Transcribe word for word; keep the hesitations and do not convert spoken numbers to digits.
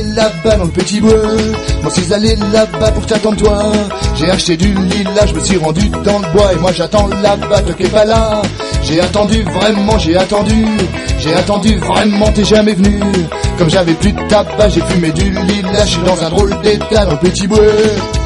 là-bas dans le petit bois. Moi suis allé là-bas pour t'attendre toi. J'ai acheté du lilas, je me suis rendu dans le bois. Et moi j'attends là-bas, toi qui es pas là. J'ai attendu vraiment, j'ai attendu. J'ai attendu vraiment, t'es jamais venu. Comme j'avais plus de tabac, j'ai fumé du lilas. Je suis dans un drôle d'état dans le petit bois.